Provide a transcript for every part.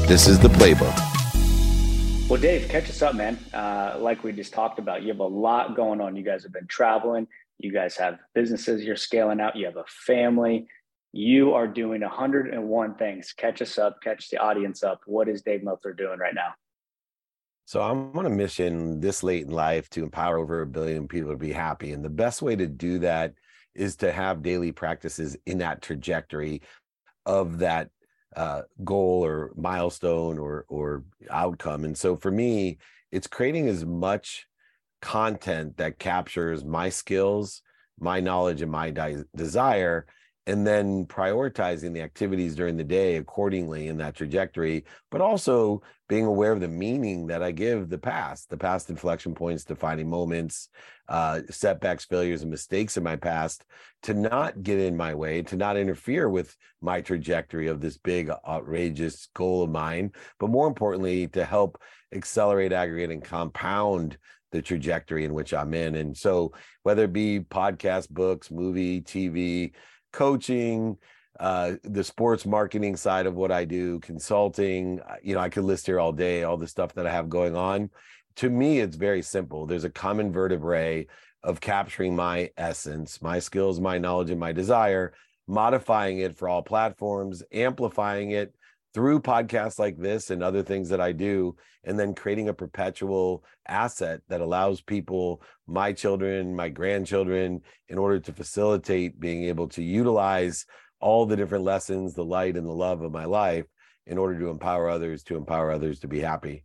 This is the playbook. Well, Dave, catch us up, man. Like we just talked about, you have a lot going on. You guys have been traveling. You guys have businesses you're scaling out. You have a family. You are doing 101 things. Catch us up. Catch the audience up. What is Dave Meltzer doing right now? So I'm on a mission this late in life to empower over 1 billion people to be happy. And the best way to do that is to have daily practices in that trajectory of that goal or milestone or outcome. And so for me, it's creating as much content that captures my skills, my knowledge, and my desire, and then prioritizing the activities during the day accordingly in that trajectory, but also being aware of the meaning that I give the past inflection points, defining moments, setbacks, failures, and mistakes in my past, to not get in my way, to not interfere with my trajectory of this big, outrageous goal of mine, but more importantly, to help accelerate, aggregate, and compound the trajectory in which I'm in. And so whether it be podcast, books, movie, TV, coaching, the sports marketing side of what I do, consulting, I could list here all day, all the stuff that I have going on. To me, it's very simple. There's a common vertebrae of capturing my essence, my skills, my knowledge, and my desire, modifying it for all platforms, amplifying it through podcasts like this and other things that I do, and then creating a perpetual asset that allows people, my children, my grandchildren, in order to facilitate being able to utilize all the different lessons, the light and the love of my life in order to empower others to be happy.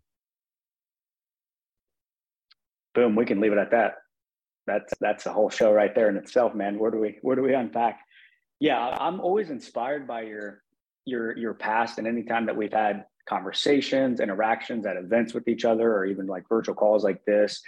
Boom, we can leave it at that. That's a whole show right there in itself, man. Where do we unpack? Yeah, I'm always inspired by your past, and anytime that we've had conversations, interactions at events with each other, or even like virtual calls like this,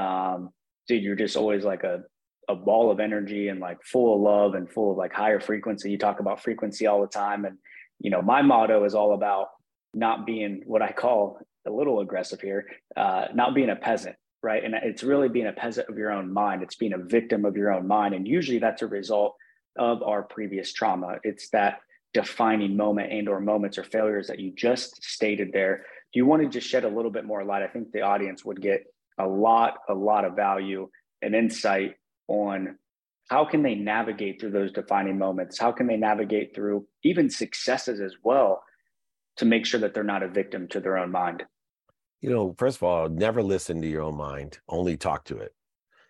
dude, you're just always like a ball of energy and like full of love and full of like higher frequency. You talk about frequency all the time. And, my motto is all about not being what I call a little aggressive here, not being a peasant, right? And it's really being a peasant of your own mind. It's being a victim of your own mind. And usually that's a result of our previous trauma. It's that defining moment and or moments or failures that you just stated there. Do you want to just shed a little bit more light? I think the audience would get a lot of value and insight on how can they navigate through those defining moments? How can they navigate through even successes as well to make sure that they're not a victim to their own mind? First of all, never listen to your own mind, only talk to it.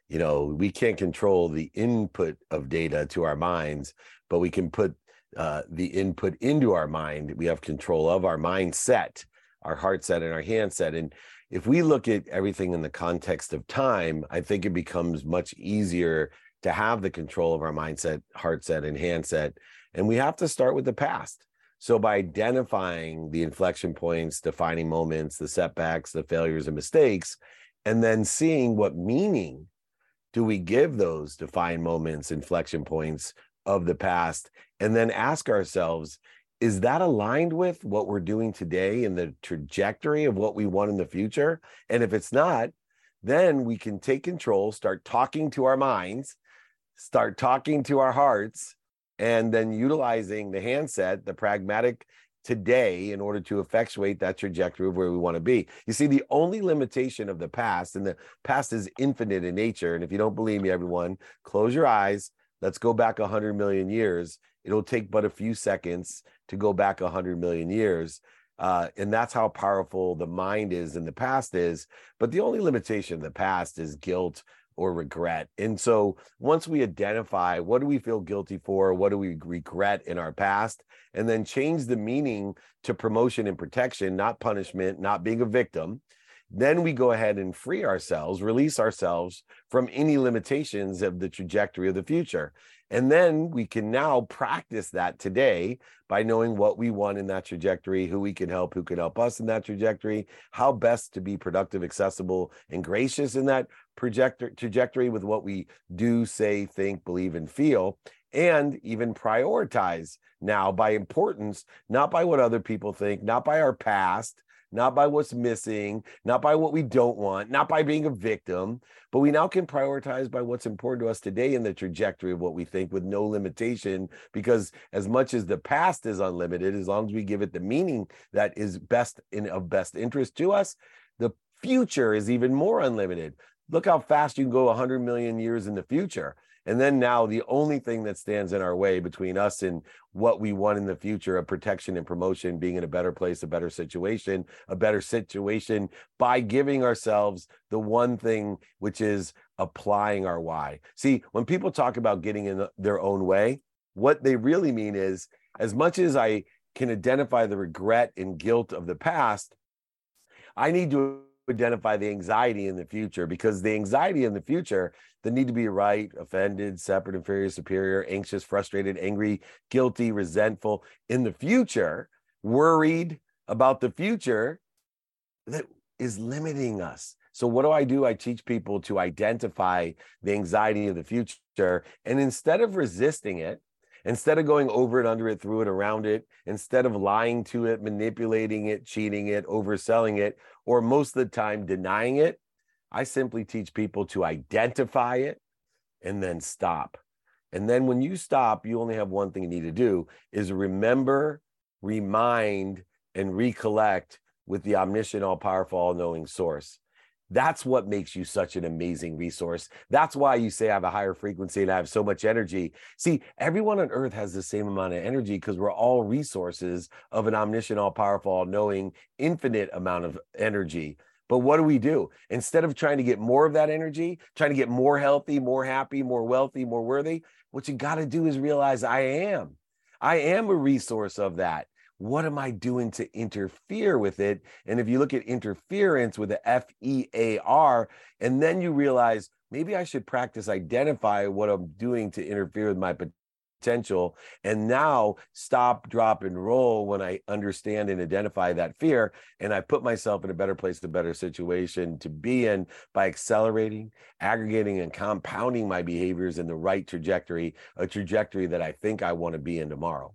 We can't control the input of data to our minds, but we can put the input into our mind. We have control of our mindset, our heart set, and our hand set. And if we look at everything in the context of time, I think it becomes much easier to have the control of our mindset, heart set, and hand set. And we have to start with the past. So by identifying the inflection points, defining moments, the setbacks, the failures and mistakes, and then seeing what meaning do we give those defined moments, inflection points of the past, and then ask ourselves, is that aligned with what we're doing today and the trajectory of what we want in the future? And if it's not, then we can take control, start talking to our minds, start talking to our hearts, and then utilizing the handset, the pragmatic today, in order to effectuate that trajectory of where we want to be. You see, the only limitation of the past, and the past is infinite in nature. And if you don't believe me, everyone, close your eyes. Let's go back 100 million years. It'll take but a few seconds to go back 100 million years. And that's how powerful the mind is and the past is. But the only limitation of the past is guilt or regret. And so once we identify what do we feel guilty for, what do we regret in our past, and then change the meaning to promotion and protection, not punishment, not being a victim, then we go ahead and free ourselves, release ourselves from any limitations of the trajectory of the future. And then we can now practice that today by knowing what we want in that trajectory, who we can help, who can help us in that trajectory, how best to be productive, accessible, and gracious in that trajectory with what we do, say, think, believe, and feel, and even prioritize now by importance, not by what other people think, not by our past, not by what's missing, not by what we don't want, not by being a victim, but we now can prioritize by what's important to us today in the trajectory of what we think with no limitation, because as much as the past is unlimited, as long as we give it the meaning that is of best interest to us, the future is even more unlimited. Look how fast you can go 100 million years in the future. And then now the only thing that stands in our way between us and what we want in the future of protection and promotion, being in a better place, a better situation by giving ourselves the one thing, which is applying our why. See, when people talk about getting in their own way, what they really mean is, as much as I can identify the regret and guilt of the past, I need to identify the anxiety in the future, because the anxiety in the future, the need to be right, offended, separate, inferior, superior, anxious, frustrated, angry, guilty, resentful in the future, worried about the future, that is limiting us. So what do? I teach people to identify the anxiety of the future, and instead of resisting it, instead of going over it, under it, through it, around it, instead of lying to it, manipulating it, cheating it, overselling it, or most of the time denying it, I simply teach people to identify it and then stop. And then when you stop, you only have one thing you need to do, is remember, remind, and recollect with the omniscient, all-powerful, all-knowing source. That's what makes you such an amazing resource. That's why you say I have a higher frequency and I have so much energy. See, everyone on earth has the same amount of energy, because we're all resources of an omniscient, all-powerful, all-knowing, infinite amount of energy. But what do? Instead of trying to get more of that energy, trying to get more healthy, more happy, more wealthy, more worthy, what you got to do is realize I am a resource of that. What am I doing to interfere with it? And if you look at interference with the FEAR, and then you realize maybe I should practice identify what I'm doing to interfere with my potential, and now stop, drop, and roll when I understand and identify that fear, and I put myself in a better place, a better situation to be in by accelerating, aggregating, and compounding my behaviors in the right trajectory, a trajectory that I think I want to be in tomorrow.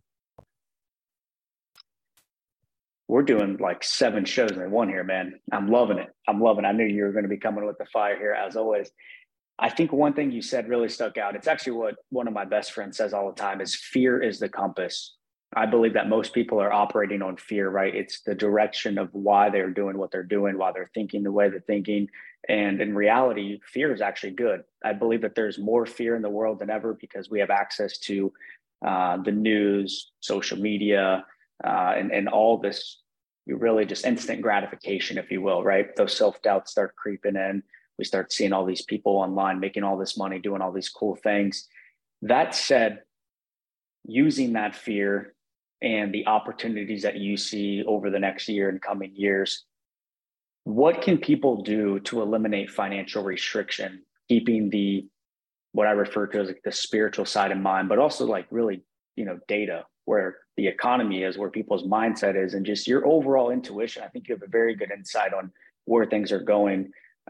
We're doing like 7 shows in one here, man. I'm loving it. I knew you were going to be coming with the fire here, as always. I think one thing you said really stuck out. It's actually what one of my best friends says all the time, is fear is the compass. I believe that most people are operating on fear, right? It's the direction of why they're doing what they're doing, why they're thinking the way they're thinking. And in reality, fear is actually good. I believe that there's more fear in the world than ever, because we have access to the news, social media, and all this, really just instant gratification, if you will, right? Those self-doubts start creeping in. We start seeing all these people online making all this money, doing all these cool things. That said, using that fear and the opportunities that you see over the next year and coming years, what can people do to eliminate financial restriction, keeping what I refer to as like the spiritual side in mind, but also like really, data, where the economy is, where people's mindset is, and just your overall intuition? I think you have a very good insight on where things are going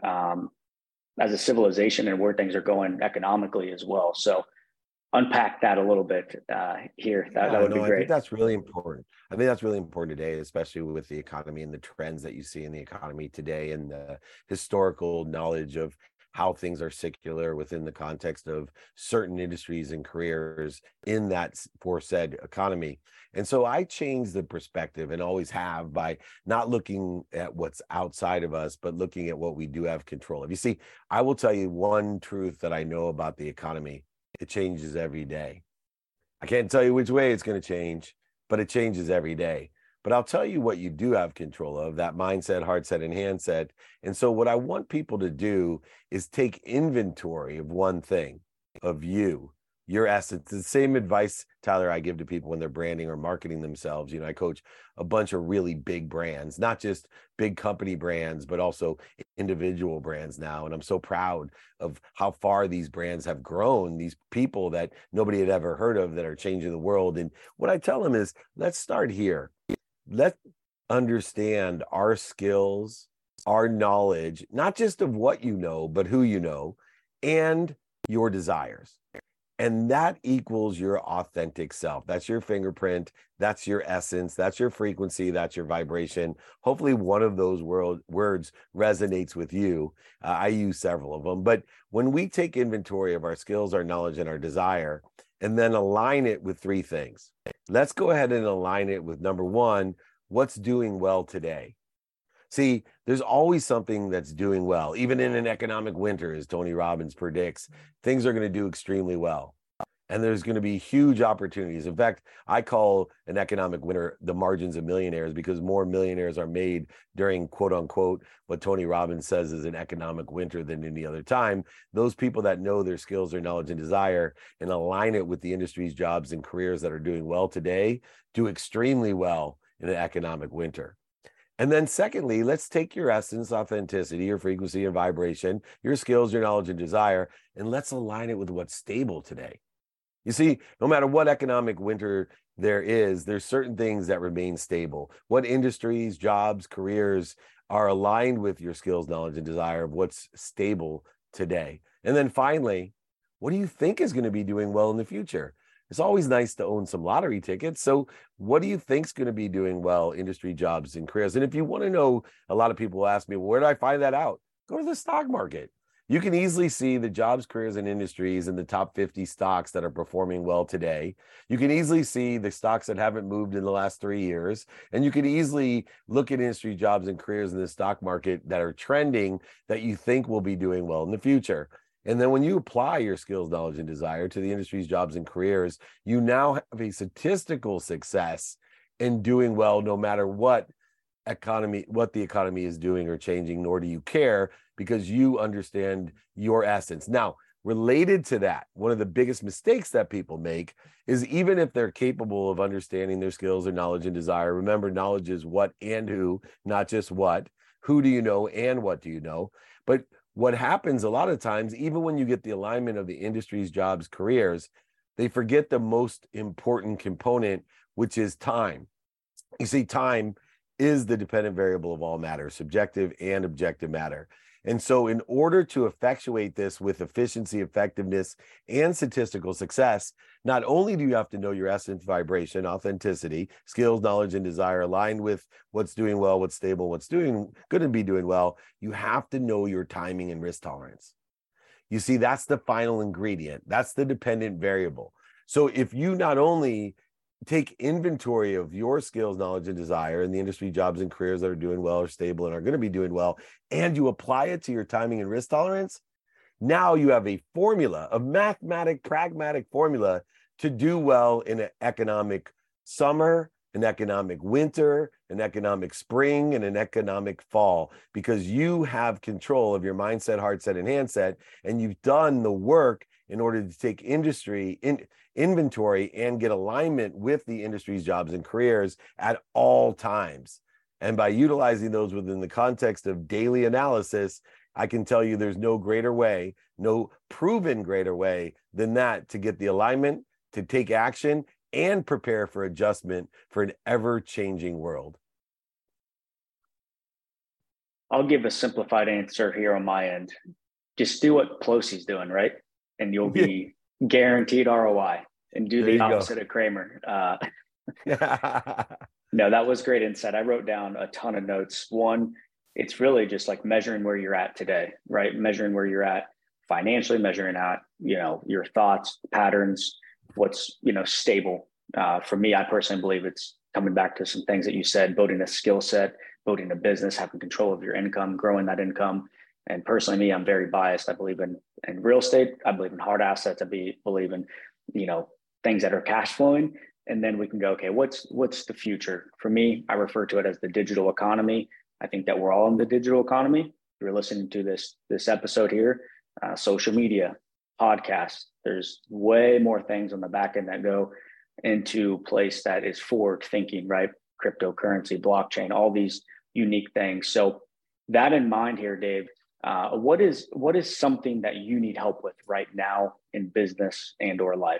as a civilization, and where things are going economically as well. So unpack that a little bit here. That would be great. I think that's really important. I think that's really important today, especially with the economy and the trends that you see in the economy today, and the historical knowledge of how things are secular within the context of certain industries and careers in that foresaid economy. And so I changed the perspective, and always have, by not looking at what's outside of us, but looking at what we do have control of. You see, I will tell you one truth that I know about the economy: it changes every day. I can't tell you which way it's going to change, but it changes every day. But I'll tell you what you do have control of: that mindset, heart set, and handset. And so what I want people to do is take inventory of one thing, of you, your essence. The same advice, Tyler, I give to people when they're branding or marketing themselves. I coach a bunch of really big brands, not just big company brands, but also individual brands now. And I'm so proud of how far these brands have grown, these people that nobody had ever heard of that are changing the world. And what I tell them is, let's start here. Let's understand our skills, our knowledge, not just of what you know, but who you know, and your desires. And that equals your authentic self. That's your fingerprint. That's your essence. That's your frequency. That's your vibration. Hopefully, one of those words resonates with you. I use several of them. But when we take inventory of our skills, our knowledge, and our desire, and then align it with three things, let's go ahead and align it with number one, what's doing well today? See, there's always something that's doing well. Even in an economic winter, as Tony Robbins predicts, things are going to do extremely well. And there's going to be huge opportunities. In fact, I call an economic winter the margins of millionaires, because more millionaires are made during, quote unquote, what Tony Robbins says is an economic winter than any other time. Those people that know their skills, their knowledge, and desire, and align it with the industries, jobs, and careers that are doing well today, do extremely well in an economic winter. And then secondly, let's take your essence, authenticity, your frequency and vibration, your skills, your knowledge and desire, and let's align it with what's stable today. You see, no matter what economic winter there is, there's certain things that remain stable. What industries, jobs, careers are aligned with your skills, knowledge, and desire of what's stable today. And then finally, what do you think is going to be doing well in the future? It's always nice to own some lottery tickets. So what do you think is going to be doing well, industry, jobs, and careers? And if you want to know, a lot of people ask me, well, where do I find that out? Go to the stock market. You can easily see the jobs, careers, and industries in the top 50 stocks that are performing well today. You can easily see the stocks that haven't moved in the last 3 years. And you can easily look at industry, jobs, and careers in the stock market that are trending that you think will be doing well in the future. And then when you apply your skills, knowledge, and desire to the industries, jobs, and careers, you now have a statistical success in doing well, no matter what the economy is doing or changing, nor do you care, because you understand your essence. Now, related to that, one of the biggest mistakes that people make is, even if they're capable of understanding their skills or knowledge and desire, remember, knowledge is what and who, not just what. Who do you know and what do you know? But what happens a lot of times, even when you get the alignment of the industries, jobs, careers, they forget the most important component, which is time. You see, time is the dependent variable of all matter, subjective and objective matter. And so in order to effectuate this with efficiency, effectiveness, and statistical success, not only do you have to know your essence, vibration, authenticity, skills, knowledge, and desire aligned with what's doing well, what's stable, what's doing good and be doing well, you have to know your timing and risk tolerance. You see, that's the final ingredient. That's the dependent variable. So if you not only take inventory of your skills, knowledge, and desire in the industry, jobs, and careers that are doing well or stable and are going to be doing well, and you apply it to your timing and risk tolerance, now you have a formula, a pragmatic formula to do well in an economic summer, an economic winter, an economic spring, and an economic fall, because you have control of your mindset, heart set, and handset, and you've done the work in order to take inventory and get alignment with the industries, jobs, and careers at all times. And by utilizing those within the context of daily analysis, I can tell you there's no greater way, no proven greater way than that to get the alignment, to take action, and prepare for adjustment for an ever-changing world. I'll give a simplified answer here on my end. Just do what Pelosi's doing, right? And you'll be guaranteed ROI, and do the opposite of Kramer. No, that was great insight. I wrote down a ton of notes. One, it's really just like measuring where you're at today, right? Measuring where you're at financially, measuring out, your thoughts, patterns, what's, stable. For me, I personally believe it's coming back to some things that you said: building a skill set, building a business, having control of your income, growing that income. And personally, me, I'm very biased. I believe in real estate. I believe in hard assets. I believe in, things that are cash flowing. And then we can go, okay, what's the future? For me, I refer to it as the digital economy. I think that we're all in the digital economy. If you're listening to this episode here, social media, podcasts, there's way more things on the back end that go into place that is forward thinking, right? Cryptocurrency, blockchain, all these unique things. So that in mind here, Dave, what is something that you need help with right now in business and or life?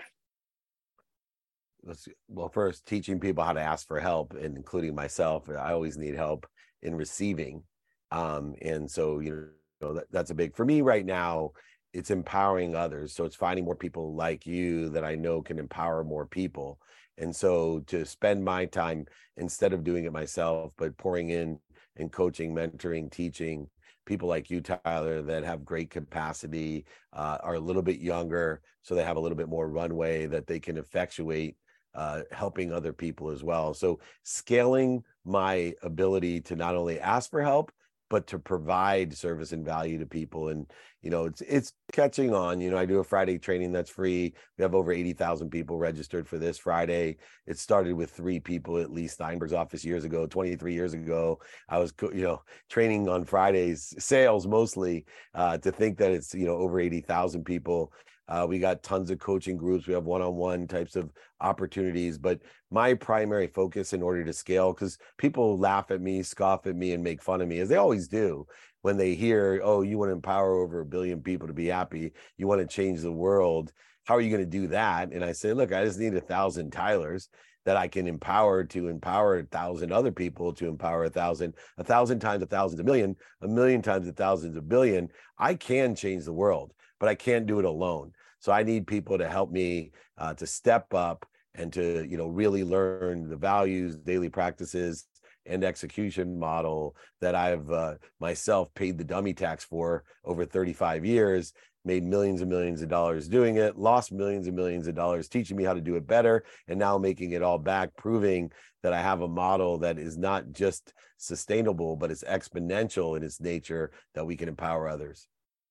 Well, first, teaching people how to ask for help, and including myself, I always need help in receiving. And so, that's a big, for me right now, it's empowering others. So it's finding more people like you that I know can empower more people. And so to spend my time, instead of doing it myself, but pouring in and coaching, mentoring, teaching people like you, Tyler, that have great capacity, are a little bit younger, so they have a little bit more runway that they can effectuate, helping other people as well. So scaling my ability to not only ask for help, but to provide service and value to people. And, it's catching on. I do a Friday training that's free. We have over 80,000 people registered for this Friday. It started with 3 people at Lee Steinberg's office years ago, 23 years ago. I was, training on Fridays, sales mostly, to think that it's, over 80,000 people. We got tons of coaching groups. We have one-on-one types of opportunities. But my primary focus in order to scale, because people laugh at me, scoff at me, and make fun of me, as they always do, when they hear, oh, you want to empower over 1 billion people to be happy, you want to change the world, how are you going to do that? And I say, look, I just need 1,000 Tylers that I can empower to empower 1,000 other people to empower 1,000, 1,000 times 1,000's a million, 1,000,000 times 1,000's a billion. I can change the world, but I can't do it alone. So I need people to help me to step up and to, really learn the values, daily practices, and execution model that I've myself paid the dummy tax for over 35 years, made millions and millions of dollars doing it, lost millions and millions of dollars teaching me how to do it better, and now making it all back, proving that I have a model that is not just sustainable, but it's exponential in its nature, that we can empower others.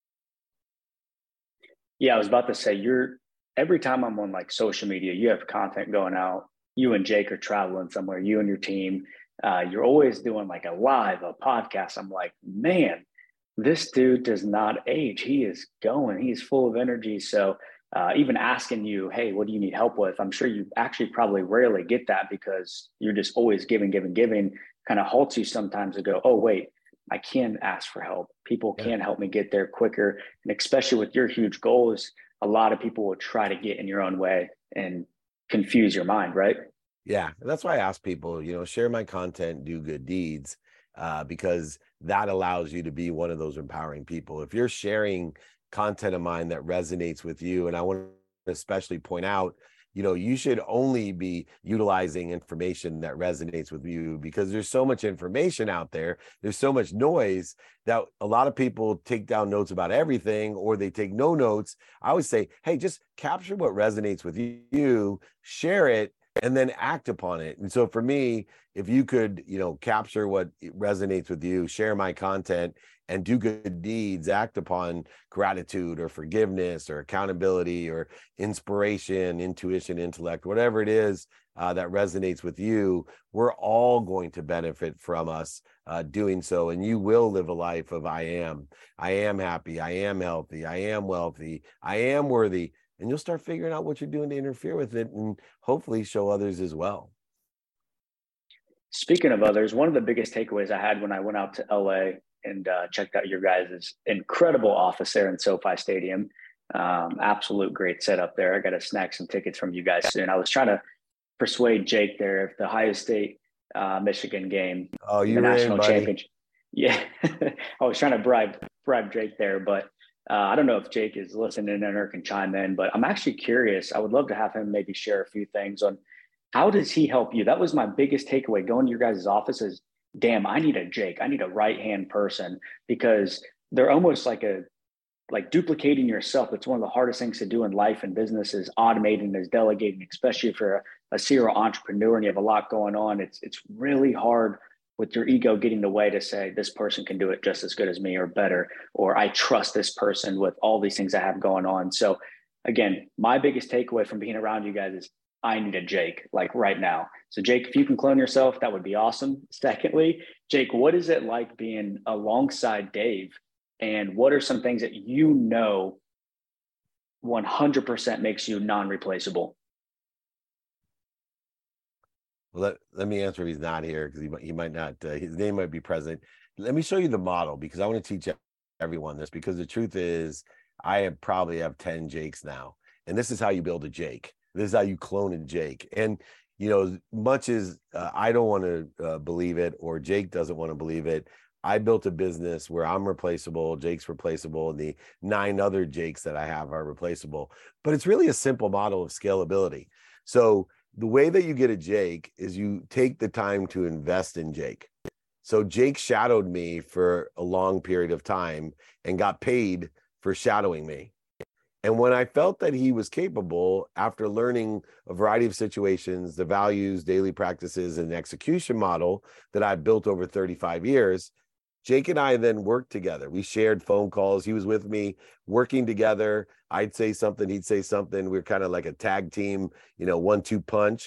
Yeah, I was about to say, every time I'm on like social media, you have content going out. You and Jake are traveling somewhere, you and your team. You're always doing like a live, a podcast. I'm like, man, this dude does not age. He is going, he's full of energy. So even asking you, hey, what do you need help with? I'm sure you actually probably rarely get that, because you're just always giving, kind of halts you sometimes to go, oh, wait, I can ask for help. People can help me get there quicker. And especially with your huge goals, a lot of people will try to get in your own way and confuse your mind, right? Yeah, that's why I ask people, share my content, do good deeds, because that allows you to be one of those empowering people. If you're sharing content of mine that resonates with you, and I want to especially point out, you should only be utilizing information that resonates with you, because there's so much information out there. There's so much noise that a lot of people take down notes about everything, or they take no notes. I always say, hey, just capture what resonates with you, share it, and then act upon it. And so for me, if you could, capture what resonates with you, share my content, and do good deeds, act upon gratitude or forgiveness or accountability or inspiration, intuition, intellect, whatever it is that resonates with you, we're all going to benefit from us doing so. And you will live a life of I am happy, I am healthy, I am wealthy, I am worthy. And you'll start figuring out what you're doing to interfere with it, and hopefully show others as well. Speaking of others, one of the biggest takeaways I had when I went out to LA and checked out your guys' incredible office there in SoFi Stadium. Absolute great setup there. I got to snag some tickets from you guys soon. I was trying to persuade Jake there, if the Ohio State Michigan game, the national championship. Yeah, I was trying to bribe Jake there, but I don't know if Jake is listening in or can chime in. But I'm actually curious. I would love to have him maybe share a few things on how does he help you. That was my biggest takeaway going to your guys' offices. Damn, I need a Jake. I need a right-hand person, because they're almost like duplicating yourself. It's one of the hardest things to do in life and business, is automating, is delegating, especially if you're a serial entrepreneur and you have a lot going on. It's really hard with your ego getting in the way to say, this person can do it just as good as me or better, or I trust this person with all these things I have going on. So again, my biggest takeaway from being around you guys is I need a Jake, like right now. So Jake, if you can clone yourself, that would be awesome. Secondly, Jake, what is it like being alongside Dave? And what are some things that 100% makes you non-replaceable? Well, let me answer if he's not here, because he might not, his name might be present. Let me show you the model, because I want to teach everyone this, because the truth is I probably have 10 Jakes now. And this is how you build a Jake. This is how you clone a Jake. And, much as I don't want to believe it, or Jake doesn't want to believe it, I built a business where I'm replaceable, Jake's replaceable, and the 9 other Jakes that I have are replaceable. But it's really a simple model of scalability. So the way that you get a Jake is you take the time to invest in Jake. So Jake shadowed me for a long period of time and got paid for shadowing me. And when I felt that he was capable, after learning a variety of situations, the values, daily practices, and execution model that I've built over 35 years, Jake and I then worked together. We shared phone calls. He was with me working together. I'd say something, he'd say something. We were kind of like a tag team, 1-2 punch.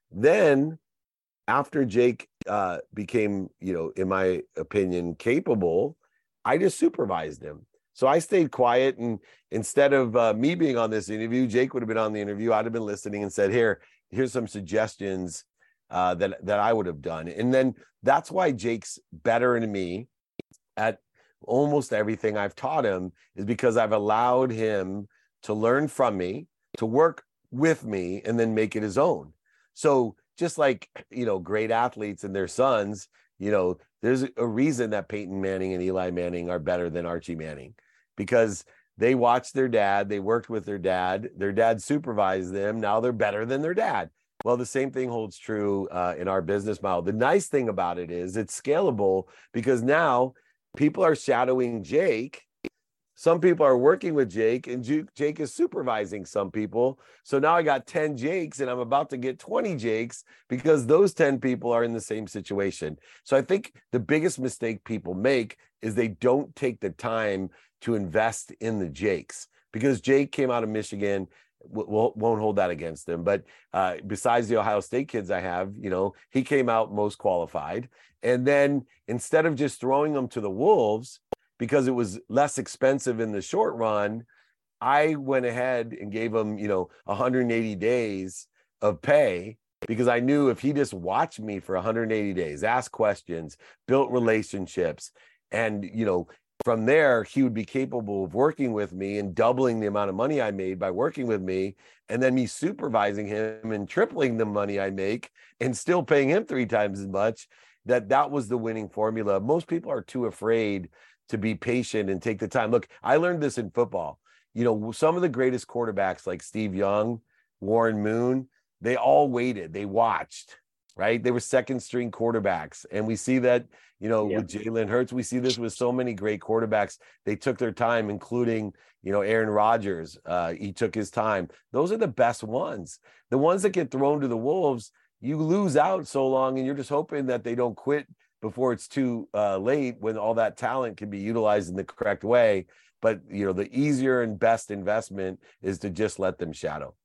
Then after Jake became, in my opinion, capable, I just supervised him. So I stayed quiet, and instead of me being on this interview, Jake would have been on the interview. I'd have been listening and said, here's some suggestions that I would have done. And then that's why Jake's better than me at almost everything I've taught him, is because I've allowed him to learn from me, to work with me, and then make it his own. So just like, great athletes and their sons, there's a reason that Peyton Manning and Eli Manning are better than Archie Manning, because they watched their dad, they worked with their dad supervised them. Now they're better than their dad. Well, the same thing holds true in our business model. The nice thing about it is it's scalable, because now people are shadowing Jake. Some people are working with Jake, and Jake is supervising some people. So now I got 10 Jakes, and I'm about to get 20 Jakes, because those 10 people are in the same situation. So I think the biggest mistake people make is they don't take the time to invest in the Jakes, because Jake came out of Michigan. Won't hold that against him. But besides the Ohio State kids I have, he came out most qualified. And then instead of just throwing them to the wolves, because it was less expensive in the short run, I went ahead and gave him, 180 days of pay, because I knew if he just watched me for 180 days, asked questions, built relationships, and, from there, he would be capable of working with me and doubling the amount of money I made by working with me, and then me supervising him and tripling the money I make and still paying him 3 times as much. That was the winning formula. Most people are too afraid to be patient and take the time. Look, I learned this in football. Some of the greatest quarterbacks like Steve Young, Warren Moon, they all waited. They watched, right? They were second string quarterbacks. And we see that, with Jalen Hurts, we see this with so many great quarterbacks. They took their time, including, Aaron Rodgers. He took his time. Those are the best ones. The ones that get thrown to the wolves, you lose out so long, and you're just hoping that they don't quit before it's too late, when all that talent can be utilized in the correct way. But, the easier and best investment is to just let them shadow.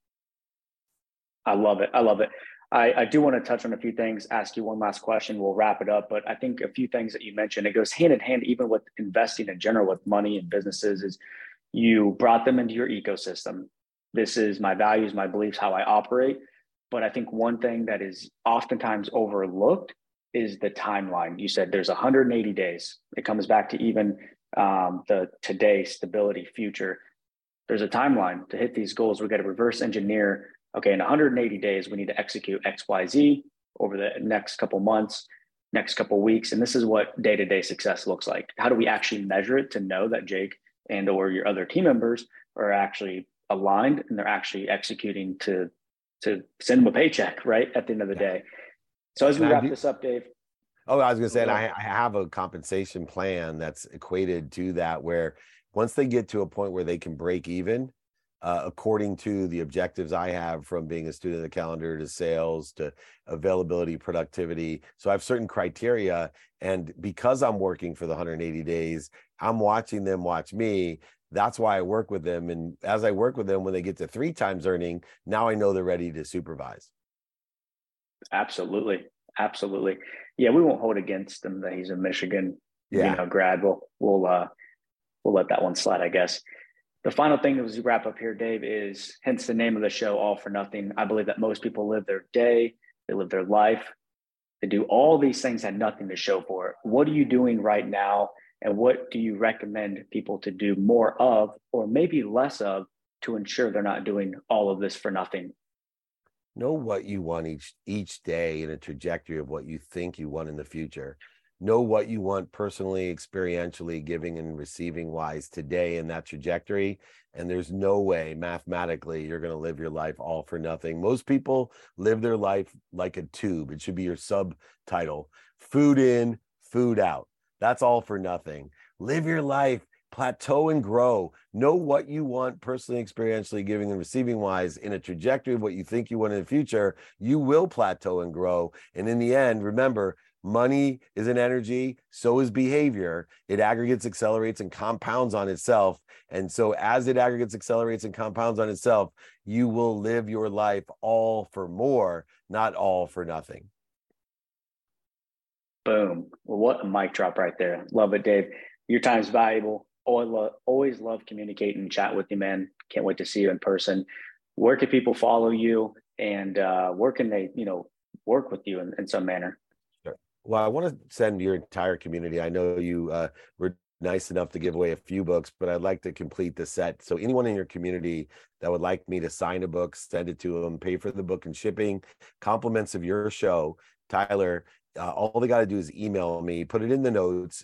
I love it. I do want to touch on a few things, ask you one last question. We'll wrap it up. But I think a few things that you mentioned, it goes hand in hand, even with investing in general, with money and businesses, is you brought them into your ecosystem. This is my values, my beliefs, how I operate. But I think one thing that is oftentimes overlooked is the timeline. You said there's 180 days. It comes back to even the today, stability, future. There's a timeline to hit these goals. We got to reverse engineer. Okay, in 180 days, we need to execute X, Y, Z over the next couple months, next couple weeks. And this is what day-to-day success looks like. How do we actually measure it to know that Jake and or your other team members are actually aligned and they're actually executing to send them a paycheck, right, at the end of the day? So as we wrap this up, Dave. Oh, I was going to say, and I have a compensation plan that's equated to that, where once they get to a point where they can break even, according to the objectives I have, from being a student of the calendar to sales to availability, productivity. So I have certain criteria. And because I'm working for the 180 days, I'm watching them watch me. That's why I work with them. And as I work with them, when they get to 3 times earning, now I know they're ready to supervise. Absolutely. Yeah, we won't hold against him that he's a Michigan, grad. We'll let that one slide, I guess. The final thing as we wrap up here, Dave, is hence the name of the show, All for Nothing. I believe that most people live their day, they live their life, they do all these things, had nothing to show for it. What are you doing right now? And what do you recommend people to do more of, or maybe less of, to ensure they're not doing all of this for nothing? Know what you want each day, and a trajectory of what you think you want in the future. know what you want personally, experientially, giving and receiving wise today in that trajectory. And there's no way mathematically you're going to live your life all for nothing. Most people live their life like a tube. It should be your subtitle: food in, food out. That's all for nothing. Live your life, plateau and grow. Know what you want personally, experientially, giving and receiving wise in a trajectory of what you think you want in the future. You will plateau and grow. And in the end, remember, money is an energy, so is behavior. It aggregates, accelerates, and compounds on itself. And so as it aggregates, accelerates, and compounds on itself, you will live your life all for more, not all for nothing. Boom. Well, what a mic drop right there. Love it, Dave. Your time's valuable. Always love communicating and chat with you, man. Can't wait to see you in person. Where can people follow you, and where can they, work with you in some manner? Sure. Well, I want to send your entire community. I know you were nice enough to give away a few books, but I'd like to complete the set. So anyone in your community that would like me to sign a book, send it to them, pay for the book and shipping, compliments of your show, Tyler, all they got to do is email me, put it in the notes,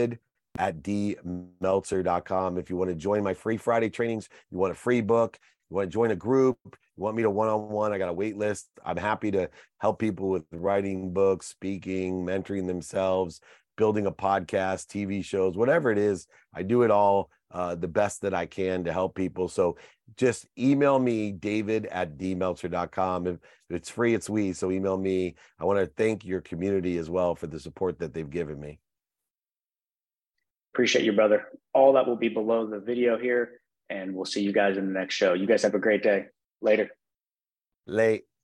david@dmeltzer.com. If you want to join my free Friday trainings, you want a free book, you want to join a group, you want me to one-on-one, I got a wait list. I'm happy to help people with writing books, speaking, mentoring themselves, building a podcast, TV shows, whatever it is. I do it all the best that I can to help people. So just email me, david@dmeltzer.com. If it's free, it's we. So email me. I want to thank your community as well for the support that they've given me. Appreciate you, brother. All that will be below the video here, and we'll see you guys in the next show. You guys have a great day. Later. Late.